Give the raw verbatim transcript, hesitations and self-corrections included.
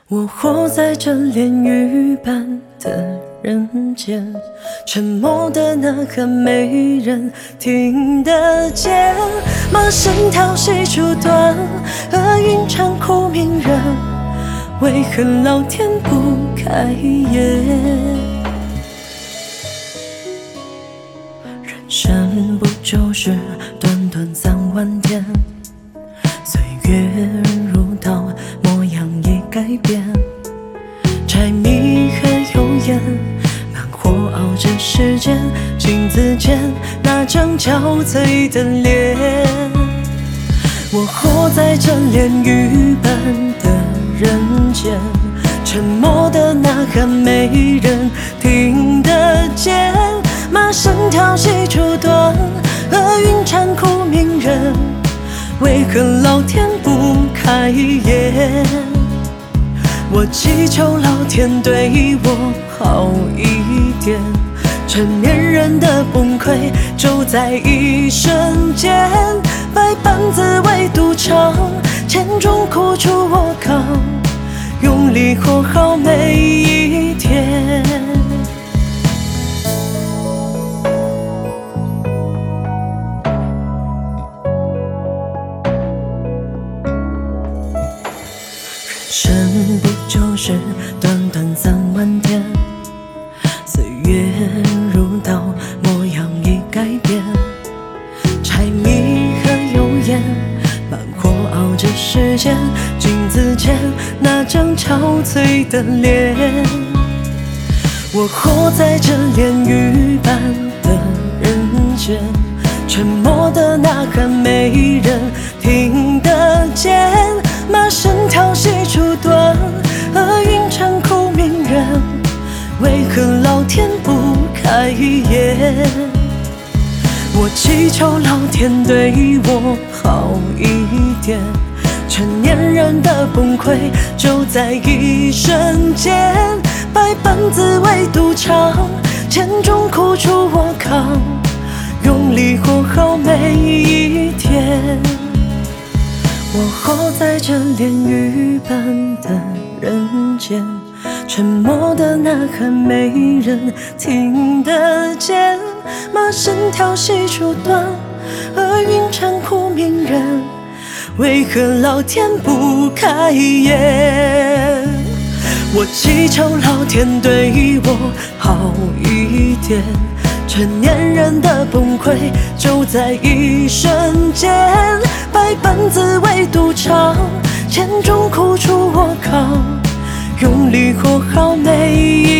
我活在这炼狱般的人间，沉默的那个没人听得见。马声调戏初断，厄运残酷鸣人，为何老天不开眼？人生不就是短短三万天？岁月如刀，模样已改变。柴米和油盐，慢火熬着时间。镜子前那张憔悴的脸，我活在这炼狱般的人间，沉默的呐喊没人听得见。马声调戏初断，厄运残酷鸣人，为何老天不开眼？我祈求老天对我好一点，成年人的崩溃就在一瞬间。百般滋味独尝，千种苦楚我扛，用力活好每一天。人生不就是短短三万天？岁月如刀，模样已改变。柴米和油盐，慢火熬着时间。镜子前那张憔悴的脸，我活在这炼狱般的人间，沉默的呐喊没人听得见。马声调戏初断，厄运残酷鸣人，为何老天不开眼？我祈求老天对我好一点，成年人的崩溃就在一瞬间。百般滋味独尝，千种苦楚我扛，用力活好每一天。我活在这炼狱般的人间，沉默的呐喊没人听得见。马声调戏初断，厄运残酷鸣人，为何老天不开眼？我祈求老天对我好一点，成年人的崩溃就在一瞬间。百般滋味独尝，千种苦楚我扛，用力活好每一